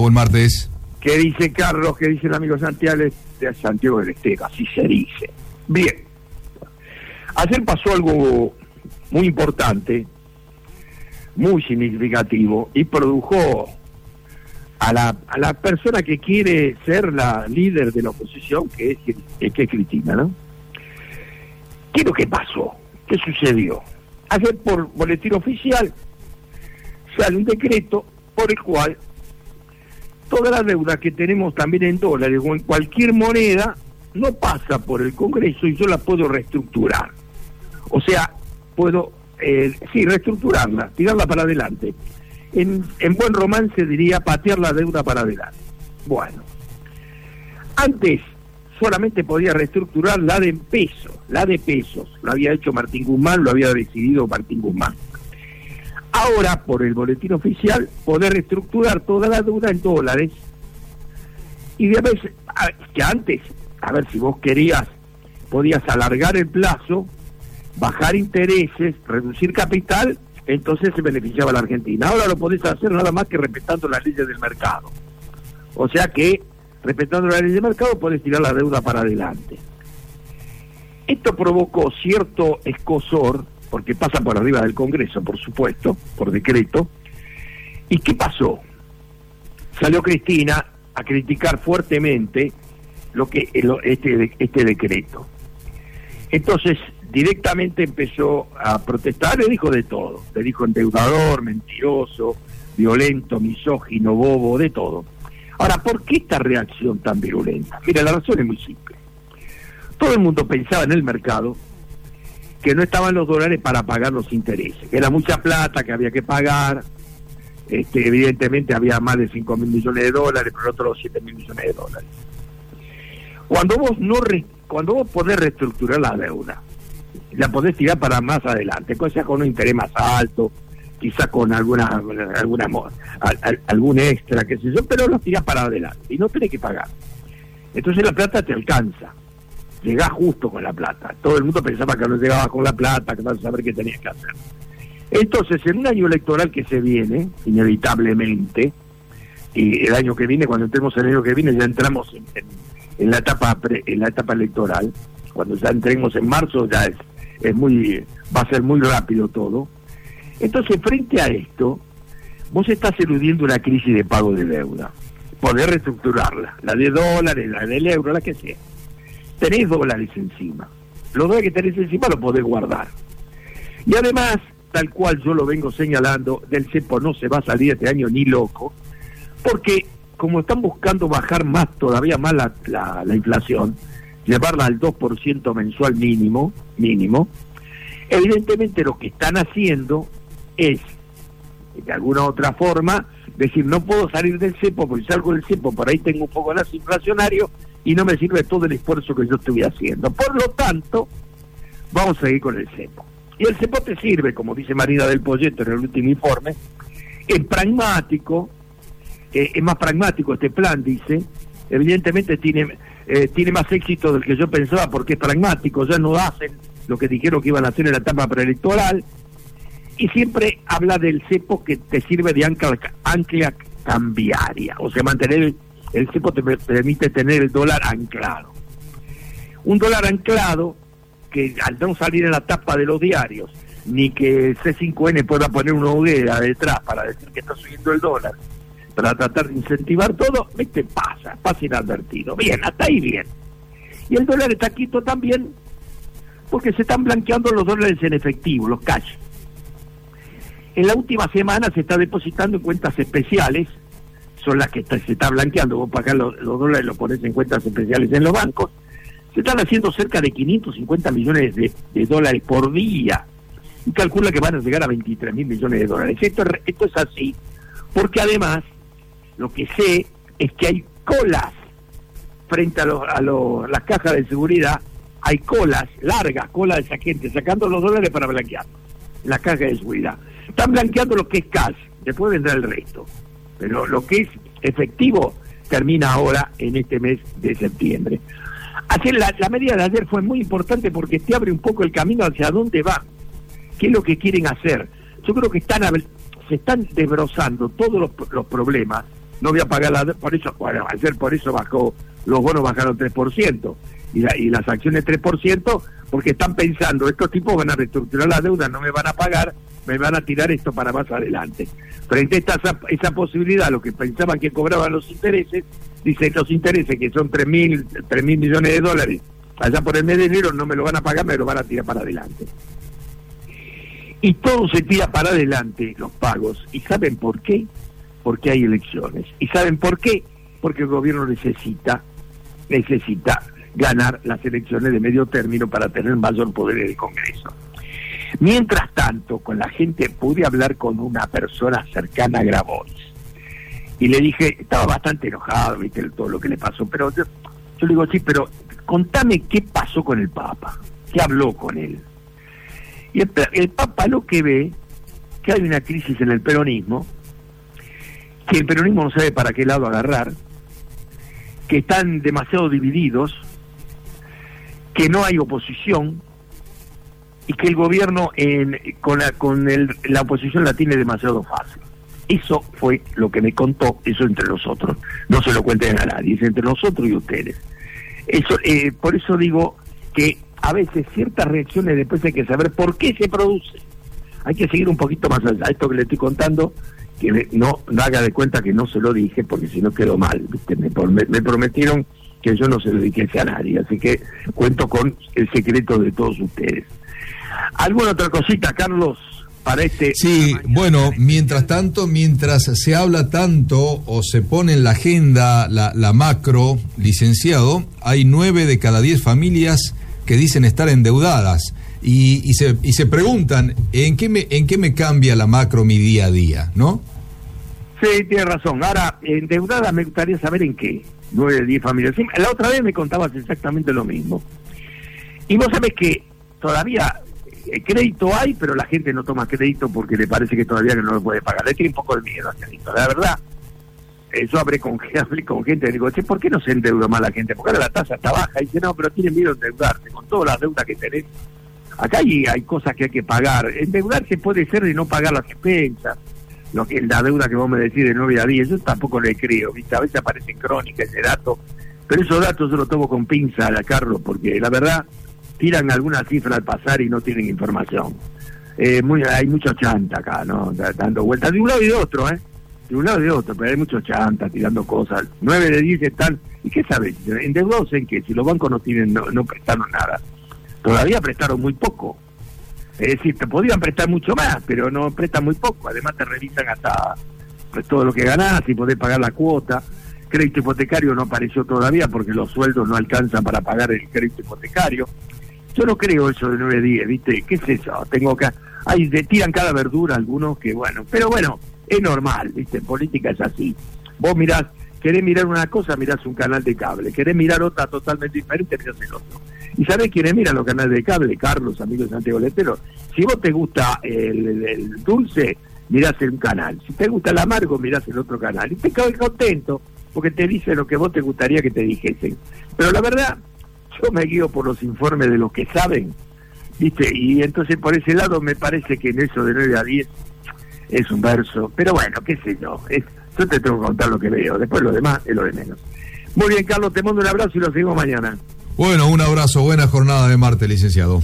Buen martes. ¿Qué dice Carlos? ¿Qué dice el amigo Santiago del Estero? Así se dice. Bien. Ayer pasó algo muy importante, muy significativo, y produjo a la persona que quiere ser la líder de la oposición, que es Cristina, ¿no? ¿Qué es lo que pasó? ¿Qué sucedió? Ayer, por boletín oficial, sale un decreto por el cual toda la deuda que tenemos también en dólares o en cualquier moneda no pasa por el Congreso y yo la puedo reestructurar. O sea, puedo, reestructurarla, tirarla para adelante. En buen romance diría patear la deuda para adelante. Bueno, antes solamente podía reestructurar la de pesos. Lo había hecho Martín Guzmán, lo había decidido Martín Guzmán. Ahora, por el boletín oficial, poder reestructurar toda la deuda en dólares. Y de vez, que antes, a ver, si vos querías, podías alargar el plazo, bajar intereses, reducir capital, entonces se beneficiaba a la Argentina. Ahora lo podés hacer nada más que respetando las leyes del mercado. O sea que, respetando las leyes del mercado, podés tirar la deuda para adelante. Esto provocó cierto escozor, porque pasa por arriba del Congreso, por supuesto, por decreto. ¿Y qué pasó? Salió Cristina a criticar fuertemente este decreto. Entonces, directamente empezó a protestar, le dijo de todo. Le dijo endeudador, mentiroso, violento, misógino, bobo, de todo. Ahora, ¿por qué esta reacción tan virulenta? Mira, la razón es muy simple. Todo el mundo pensaba en el mercado que no estaban los dólares para pagar los intereses, que era mucha plata que había que pagar, evidentemente había más de 5.000 millones de dólares, pero otros 7.000 millones de dólares. Cuando vos podés reestructurar la deuda, la podés tirar para más adelante, quizás con un interés más alto, quizás con algún extra, qué sé yo, pero lo tirás para adelante y no tenés que pagar. Entonces la plata te alcanza. Llegás justo con la plata. Todo el mundo pensaba que no llegabas con la plata, que no saber qué tenías que hacer. Entonces, en un año electoral que se viene, inevitablemente, y el año que viene, cuando entremos en el año que viene, ya entramos en la etapa electoral. Cuando ya entremos en marzo, ya va a ser muy rápido todo. Entonces, frente a esto, vos estás eludiendo una crisis de pago de deuda. Poder reestructurarla, la de dólares, la del euro, la que sea. Tenés dólares encima. Los dólares que tenés encima los podés guardar. Y además, tal cual yo lo vengo señalando, del cepo no se va a salir este año ni loco, porque como están buscando bajar todavía más la inflación, llevarla al 2% mensual mínimo, evidentemente lo que están haciendo es, de alguna otra forma, decir, no puedo salir del cepo, porque salgo del cepo, por ahí tengo un poco más inflacionario, y no me sirve todo el esfuerzo que yo estuve haciendo. Por lo tanto, vamos a seguir con el cepo. Y el cepo te sirve, como dice Marina del Poyeto en el último informe, es pragmático, es más pragmático este plan, dice, evidentemente tiene más éxito del que yo pensaba porque es pragmático, ya no hacen lo que dijeron que iban a hacer en la etapa preelectoral, y siempre habla del cepo que te sirve de ancla cambiaria, o sea, mantener el cepo te permite tener el dólar anclado. Un dólar anclado que al no salir en la tapa de los diarios, ni que C5N pueda poner una hoguera detrás para decir que está subiendo el dólar, para tratar de incentivar todo, pasa inadvertido. Bien, hasta ahí bien. Y el dólar está quieto también porque se están blanqueando los dólares en efectivo, los cash. En la última semana se está depositando en cuentas especiales, son las que se está blanqueando. Vos pagás los dólares, los pones en cuentas especiales en los bancos. Se están haciendo cerca de 550 millones de dólares por día. Y calcula que van a llegar a 23.000 millones de dólares. Esto es así, porque además, lo que sé es que hay colas frente a las cajas de seguridad. Hay colas, largas colas de esa gente, sacando los dólares para blanquear las cajas de seguridad. Están blanqueando lo que es cash, después vendrá el resto. Pero lo que es efectivo termina ahora en este mes de septiembre. Así la medida de ayer fue muy importante porque te abre un poco el camino hacia dónde va, qué es lo que quieren hacer. Yo creo que se están desbrozando todos los problemas no voy a pagar la deuda. Por eso, bueno, ayer por eso los bonos bajaron 3%, y las acciones 3%, porque están pensando, estos tipos van a reestructurar la deuda, no me van a pagar, me van a tirar esto para más adelante. Frente a esa posibilidad, lo que pensaban que cobraban los intereses, dicen los intereses que son 3.000 millones de dólares, allá por el mes de enero no me lo van a pagar, me lo van a tirar para adelante. Y todo se tira para adelante, los pagos. ¿Y saben por qué? Porque hay elecciones. ¿Y saben por qué? Porque el gobierno necesita ganar las elecciones de medio término para tener mayor poder en el Congreso. Mientras tanto, con la gente, pude hablar con una persona cercana a Grabois y le dije, estaba bastante enojado, viste, todo lo que le pasó, pero yo le digo, sí, pero contame qué pasó con el Papa, qué habló con él. Y el Papa lo que ve, que hay una crisis en el peronismo, que el peronismo no sabe para qué lado agarrar, que están demasiado divididos, que no hay oposición, y que el gobierno con la oposición la tiene demasiado fácil. Eso fue lo que me contó, eso entre nosotros. No se lo cuenten a nadie, es entre nosotros y ustedes. Eso, por eso digo que a veces ciertas reacciones después hay que saber por qué se producen. Hay que seguir un poquito más allá. Esto que le estoy contando, que no haga de cuenta que no se lo dije, porque si no quedó mal, ¿viste? Me prometieron que yo no se lo dijese a nadie, así que cuento con el secreto de todos ustedes. ¿Alguna otra cosita, Carlos, para este? Sí, bueno, mientras tanto, mientras se habla tanto o se pone en la agenda la macro, licenciado, hay 9 de cada 10 familias que dicen estar endeudadas y se preguntan, ¿en qué me cambia la macro mi día a día, no? Sí, tiene razón. Ahora, endeudadas me gustaría saber en qué. 9 de 10 familias. Sí, la otra vez me contabas exactamente lo mismo. Y vos sabés que todavía crédito hay, pero la gente no toma crédito porque le parece que todavía no lo puede pagar. Le tiene un poco de miedo al crédito. La verdad, yo hablé con gente y digo, che, ¿por qué no se endeuda más la gente? Porque ahora la tasa está baja. Y dice, no, pero tiene miedo de endeudarse. Con todas las deudas que tenés, acá hay cosas que hay que pagar. Endeudarse puede ser de no pagar las expensas. La deuda que vos me decís de 9 a 10, yo tampoco le creo, ¿viste? A veces aparece en crónica ese dato, pero esos datos yo los tomo con pinza, Carlos, porque la verdad tiran alguna cifra al pasar y no tienen información. Hay mucho chanta acá, ¿no? Dando vueltas de un lado y de otro, de un lado y de otro, pero hay mucho chanta tirando cosas. 9 de 10 están, ¿y qué sabes? ¿Endeudados en qué? Si los bancos no prestaron nada. Todavía prestaron muy poco. Es decir, te podían prestar mucho más, pero no prestan muy poco. Además te revisan hasta pues, todo lo que ganás y podés pagar la cuota. Crédito hipotecario no apareció todavía porque los sueldos no alcanzan para pagar el crédito hipotecario. Yo no creo eso de 9 días, ¿viste? ¿Qué es eso? Tiran cada verdura algunos que, bueno, pero bueno, es normal, ¿viste? En política es así. Vos querés mirar una cosa, mirás un canal de cable. Querés mirar otra totalmente diferente, mirás el otro. ¿Y sabés quiénes miran los canales de cable? Carlos, amigos de Santiago del Estero. Si vos te gusta el dulce, mirás un canal. Si te gusta el amargo, mirás el otro canal. Y te quedas contento, porque te dice lo que vos te gustaría que te dijesen. Pero la verdad, yo me guío por los informes de los que saben, ¿viste? Y entonces por ese lado me parece que en eso de 9 a 10 es un verso. Pero bueno, qué sé yo. Yo te tengo que contar lo que veo. Después lo demás es lo de menos. Muy bien, Carlos, te mando un abrazo y lo seguimos mañana. Bueno, un abrazo, buena jornada de martes, licenciado.